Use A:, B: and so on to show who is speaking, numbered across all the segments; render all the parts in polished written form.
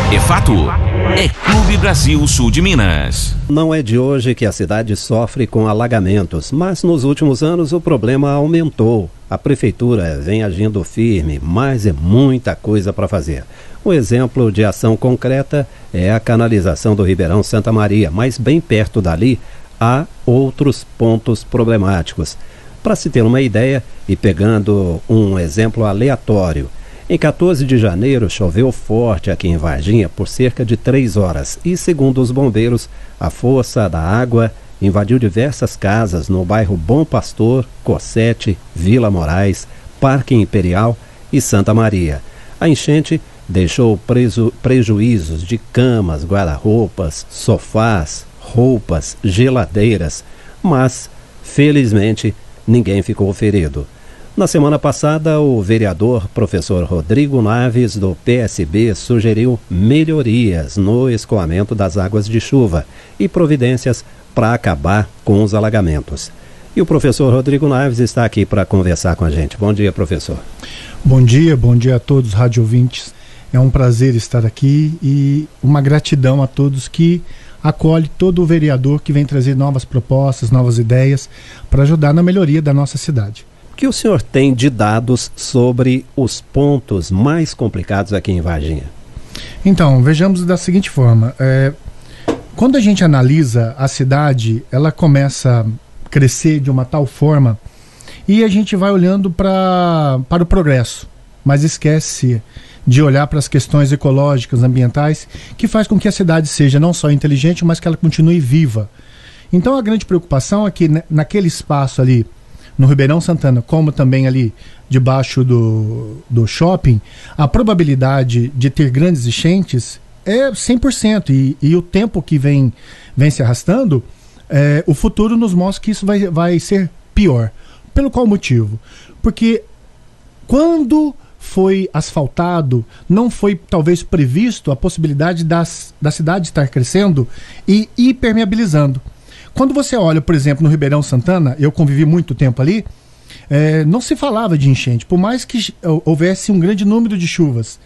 A: É fato. É Clube Brasil Sul de Minas.
B: Não é de hoje que a cidade sofre com alagamentos, mas nos últimos anos o problema aumentou. A prefeitura vem agindo firme, mas é muita coisa para fazer. Um exemplo de ação concreta é a canalização do Ribeirão Santa Maria, mas bem perto dali há outros pontos problemáticos. Para se ter uma ideia, e pegando um exemplo aleatório, em 14 de janeiro choveu forte aqui em Varginha por cerca de 3 horas e, segundo os bombeiros, a força da água invadiu diversas casas no bairro Bom Pastor, Cossete, Vila Moraes, Parque Imperial e Santa Maria. A enchente deixou prejuízos de camas, guarda-roupas, sofás, roupas, geladeiras, mas, felizmente, ninguém ficou ferido. Na semana passada, o vereador professor Rodrigo Naves, do PSB, sugeriu melhorias no escoamento das águas de chuva e providências para acabar com os alagamentos. E o professor Rodrigo Naves está aqui para conversar com a gente. Bom dia, professor.
C: Bom dia a todos os rádio ouvintes. É um prazer estar aqui e uma gratidão a todos que acolhe todo o vereador que vem trazer novas propostas, novas ideias para ajudar na melhoria da nossa cidade.
B: O que o senhor tem de dados sobre os pontos mais complicados aqui em Varginha?
C: Então, vejamos da seguinte forma. Quando a gente analisa a cidade, ela começa a crescer de uma tal forma e a gente vai olhando para o progresso, mas esquece de olhar para as questões ecológicas, ambientais, que faz com que a cidade seja não só inteligente, mas que ela continue viva. Então a grande preocupação é que naquele espaço ali, no Ribeirão Santana, como também ali debaixo do shopping, a probabilidade de ter grandes enchentes é 100%. E o tempo que vem se arrastando, o futuro nos mostra que isso vai ser pior. Pelo qual motivo? Porque quando foi asfaltado, não foi talvez previsto a possibilidade da cidade estar crescendo e hipermeabilizando. Quando você olha, por exemplo, no Ribeirão Santana, eu convivi muito tempo ali, não se falava de enchente, por mais que houvesse um grande número de chuvas.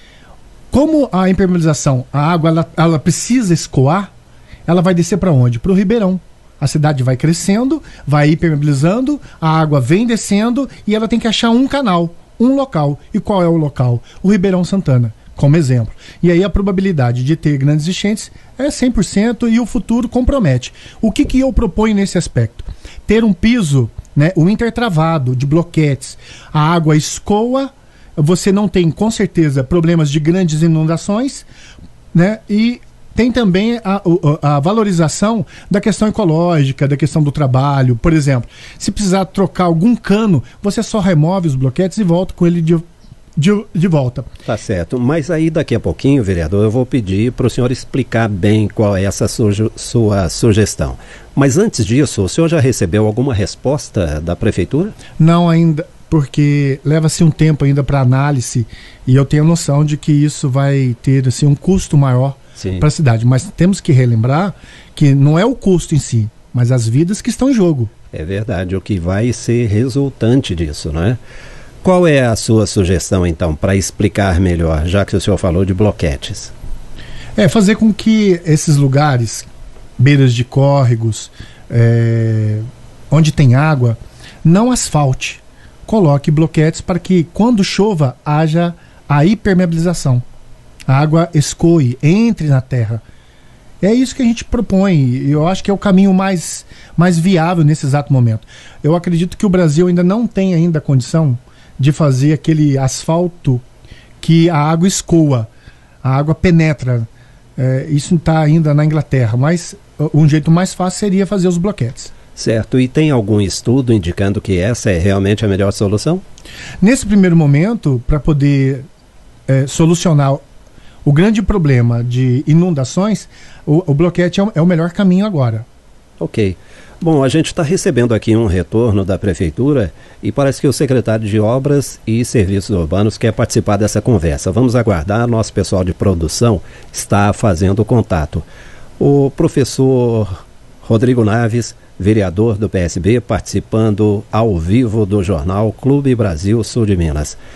C: Como a impermeabilização, a água ela precisa escoar, ela vai descer para onde? Para o Ribeirão. A cidade vai crescendo, vai hipermeabilizando, a água vem descendo e ela tem que achar um canal, um local. E qual é o local? O Ribeirão Santana, como exemplo. E aí a probabilidade de ter grandes enchentes é 100% e o futuro compromete. O que eu proponho nesse aspecto? Ter um piso, o intertravado de bloquetes. A água escoa, você não tem com certeza problemas de grandes inundações, e tem também a valorização da questão ecológica, da questão do trabalho. Por exemplo, se precisar trocar algum cano, você só remove os bloquetes e volta com ele de volta.
B: Tá certo, mas aí daqui a pouquinho, vereador, eu vou pedir para o senhor explicar bem qual é essa sua sugestão. Mas antes disso, o senhor já recebeu alguma resposta da prefeitura?
C: Não ainda, porque leva-se um tempo ainda para análise e eu tenho noção de que isso vai ter assim, um custo maior para a cidade. Mas temos que relembrar que não é o custo em si, mas as vidas que estão em jogo.
B: É verdade, o que vai ser resultante disso, não é? Qual é a sua sugestão, então, para explicar melhor, já que o senhor falou de bloquetes?
C: Fazer com que esses lugares, beiras de córregos, onde tem água, não asfalte. Coloque bloquetes para que, quando chova, haja a hipermeabilização. A água escoe, entre na terra. É isso que a gente propõe e eu acho que é o caminho mais viável nesse exato momento. Eu acredito que o Brasil ainda não tem ainda a condição de fazer aquele asfalto que a água escoa, a água penetra. Isso está ainda na Inglaterra, mas um jeito mais fácil seria fazer os bloquetes.
B: Certo, e tem algum estudo indicando que essa é realmente a melhor solução?
C: Nesse primeiro momento, para poder solucionar o grande problema de inundações, o bloquete é o melhor caminho agora.
B: Ok. Bom, a gente está recebendo aqui um retorno da prefeitura e parece que o secretário de Obras e Serviços Urbanos quer participar dessa conversa. Vamos aguardar, nosso pessoal de produção está fazendo contato. O professor Rodrigo Naves, vereador do PSB, participando ao vivo do jornal Clube Brasil Sul de Minas.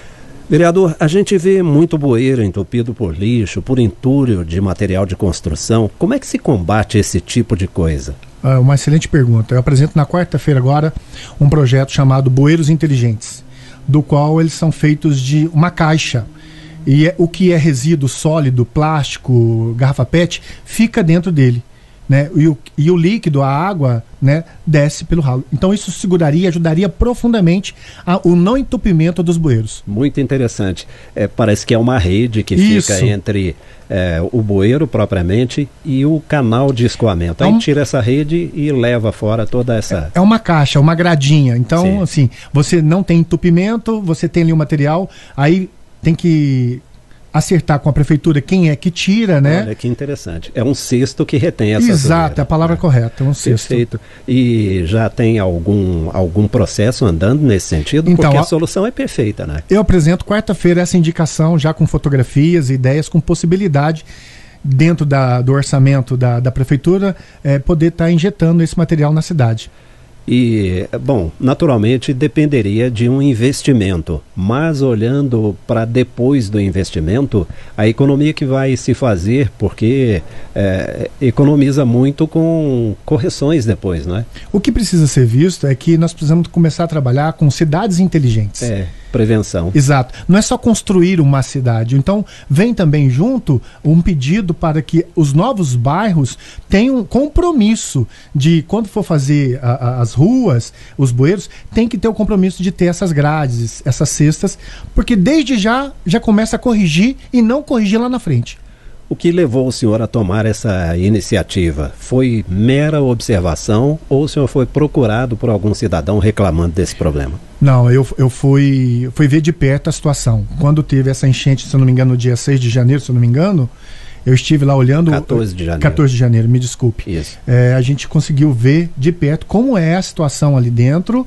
B: Vereador, a gente vê muito bueiro entupido por lixo, por entulho de material de construção. Como é que se combate esse tipo de coisa?
C: Uma excelente pergunta. Eu apresento na quarta-feira agora um projeto chamado Bueiros Inteligentes, do qual eles são feitos de uma caixa. E o que é resíduo sólido, plástico, garrafa PET, fica dentro dele, né? E o líquido, a água, né, desce pelo ralo. Então isso seguraria, ajudaria profundamente o não entupimento dos bueiros.
B: Muito interessante. Parece que é uma rede que fica entre o bueiro propriamente e o canal de escoamento. Aí tira essa rede e leva fora toda essa...
C: É uma caixa, uma gradinha. Então, assim, você não tem entupimento, você tem ali o material, aí tem que acertar com a prefeitura quem é que tira, né?
B: Olha que interessante. É um cesto que retém essa
C: Exato, é a palavra correta, é um cesto.
B: Perfeito. E já tem algum processo andando nesse sentido?
C: Então,
B: porque a solução é perfeita, né?
C: Eu apresento quarta-feira essa indicação já com fotografias, ideias, com possibilidade dentro do orçamento da prefeitura poder estar injetando esse material na cidade.
B: E, bom, naturalmente dependeria de um investimento, mas olhando para depois do investimento, a economia que vai se fazer, porque economiza muito com correções depois, não é?
C: O que precisa ser visto é que nós precisamos começar a trabalhar com cidades inteligentes.
B: Prevenção.
C: Exato. Não é só construir uma cidade. Então, vem também junto um pedido para que os novos bairros tenham um compromisso de, quando for fazer as ruas, os bueiros, tem que ter o compromisso de ter essas grades, essas cestas, porque desde já começa a corrigir e não corrigir lá na frente.
B: O que levou o senhor a tomar essa iniciativa? Foi mera observação ou o senhor foi procurado por algum cidadão reclamando desse problema?
C: Não, eu fui ver de perto a situação. Quando teve essa enchente, se eu não me engano, no dia 6 de janeiro, se eu não me engano, eu estive lá olhando...
B: 14 de janeiro.
C: 14 de janeiro, me desculpe.
B: Isso.
C: A gente conseguiu ver de perto como é a situação ali dentro,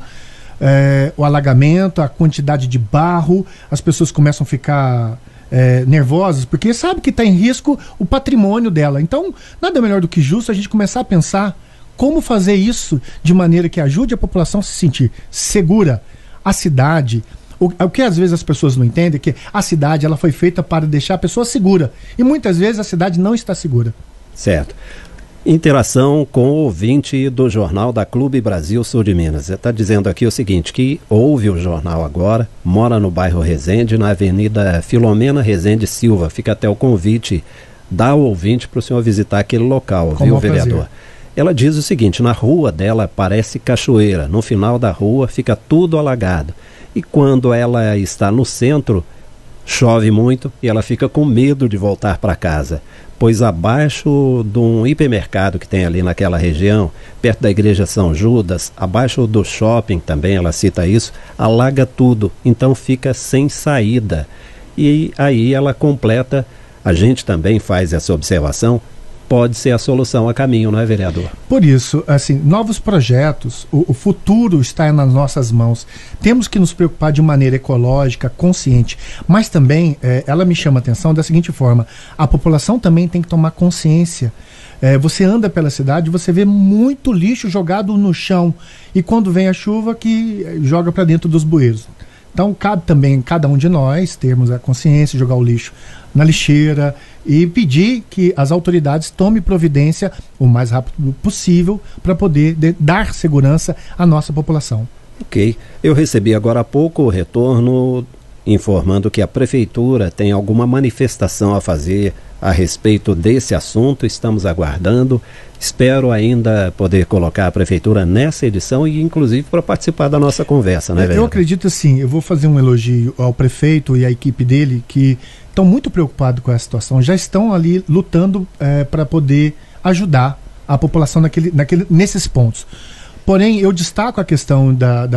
C: o alagamento, a quantidade de barro, as pessoas começam a ficar... nervosas, porque sabe que está em risco o patrimônio dela. Então, nada melhor do que justo a gente começar a pensar como fazer isso de maneira que ajude a população a se sentir segura. A cidade, o que às vezes as pessoas não entendem é que a cidade ela foi feita para deixar a pessoa segura. E muitas vezes a cidade não está segura.
B: Certo. Interação com o ouvinte do Jornal da Clube Brasil Sul de Minas. Você está dizendo aqui o seguinte, que ouve o jornal agora, mora no bairro Resende, na Avenida Filomena Resende Silva. Fica até o convite da ouvinte para o senhor visitar aquele local, viu, vereador? Prazer. Ela diz o seguinte, na rua dela parece cachoeira, no final da rua fica tudo alagado. E quando ela está no centro, chove muito e ela fica com medo de voltar para casa. Pois abaixo de um hipermercado que tem ali naquela região, perto da igreja São Judas, abaixo do shopping também, ela cita isso, alaga tudo, então fica sem saída. E aí ela completa, a gente também faz essa observação, pode ser a solução a caminho, não é, vereador?
C: Por isso, assim, novos projetos, o futuro está nas nossas mãos. Temos que nos preocupar de maneira ecológica, consciente, mas também, ela me chama a atenção da seguinte forma, a população também tem que tomar consciência. Você anda pela cidade, você vê muito lixo jogado no chão, e quando vem a chuva que joga para dentro dos bueiros. Então cabe também cada um de nós termos a consciência de jogar o lixo na lixeira e pedir que as autoridades tomem providência o mais rápido possível para poder dar segurança à nossa população.
B: Ok. Eu recebi agora há pouco o retorno informando que a prefeitura tem alguma manifestação a fazer a respeito desse assunto. Estamos aguardando. Espero ainda poder colocar a prefeitura nessa edição e inclusive para participar da nossa conversa, né, vereador?
C: Eu acredito assim, eu vou fazer um elogio ao prefeito e à equipe dele que estão muito preocupados com essa situação, já estão ali lutando para poder ajudar a população nesses pontos. Porém, eu destaco a questão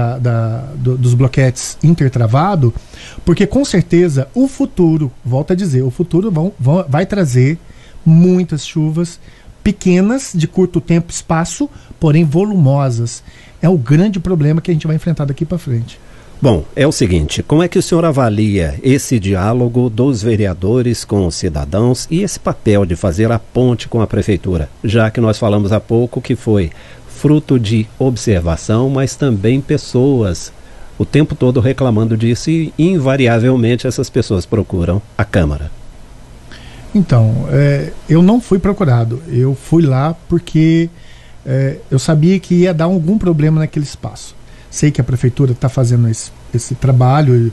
C: dos bloquetes intertravado, porque com certeza o futuro, volto a dizer, o futuro vai trazer muitas chuvas pequenas, de curto tempo, espaço, porém volumosas. É o grande problema que a gente vai enfrentar daqui para frente.
B: Bom, é o seguinte, como é que o senhor avalia esse diálogo dos vereadores com os cidadãos e esse papel de fazer a ponte com a prefeitura? Já que nós falamos há pouco que foi fruto de observação, mas também pessoas o tempo todo reclamando disso e invariavelmente essas pessoas procuram a Câmara.
C: Então, eu não fui procurado. Eu fui lá porque eu sabia que ia dar algum problema naquele espaço. Sei que a prefeitura está fazendo esse trabalho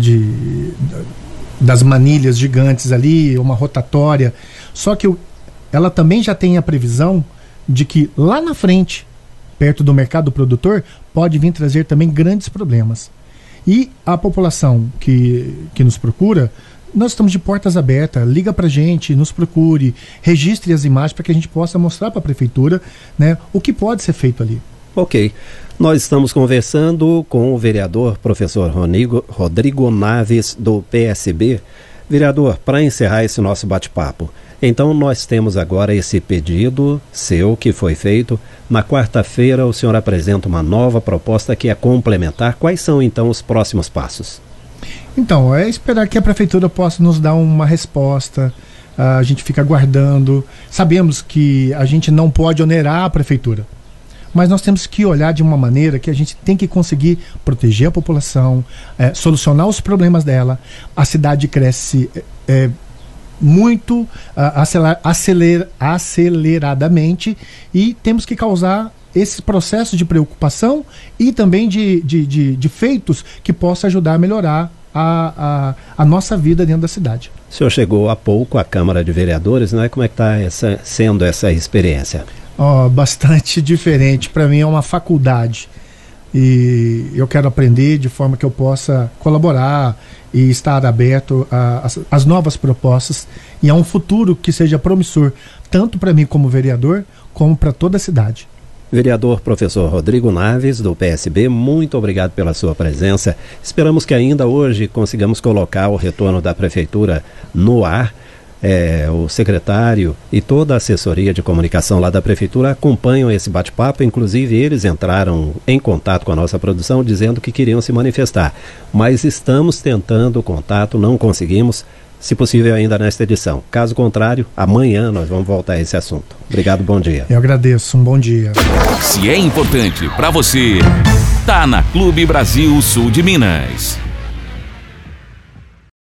C: das manilhas gigantes ali, uma rotatória. Só que ela também já tem a previsão de que lá na frente, perto do mercado produtor, pode vir trazer também grandes problemas. E a população que nos procura, nós estamos de portas abertas, liga pra gente, nos procure, registre as imagens para que a gente possa mostrar para a prefeitura, né, o que pode ser feito ali.
B: Ok. Nós estamos conversando com o vereador professor Rodrigo Naves, do PSB. Vereador, para encerrar esse nosso bate-papo, então nós temos agora esse pedido seu que foi feito. Na quarta-feira o senhor apresenta uma nova proposta que é complementar. Quais são então os próximos passos?
C: Então, é esperar que a prefeitura possa nos dar uma resposta. A gente fica aguardando. Sabemos que a gente não pode onerar a prefeitura, mas nós temos que olhar de uma maneira que a gente tem que conseguir proteger a população, solucionar os problemas dela. A cidade cresce muito aceleradamente e temos que causar esse processo de preocupação e também de feitos que possa ajudar a melhorar a nossa vida dentro da cidade.
B: O senhor chegou há pouco à Câmara de Vereadores, né? Como é que está sendo essa experiência?
C: Bastante diferente. Para mim é uma faculdade e eu quero aprender de forma que eu possa colaborar e estar aberto às novas propostas e a um futuro que seja promissor, tanto para mim como vereador, como para toda a cidade.
B: Vereador professor Rodrigo Naves, do PSB, muito obrigado pela sua presença. Esperamos que ainda hoje consigamos colocar o retorno da Prefeitura no ar. O secretário e toda a assessoria de comunicação lá da Prefeitura acompanham esse bate-papo, inclusive eles entraram em contato com a nossa produção dizendo que queriam se manifestar. Mas estamos tentando o contato, não conseguimos, se possível ainda nesta edição. Caso contrário, amanhã nós vamos voltar a esse assunto. Obrigado, bom dia.
C: Eu agradeço, um bom dia.
A: Se é importante para você, tá na Clube Brasil Sul de Minas.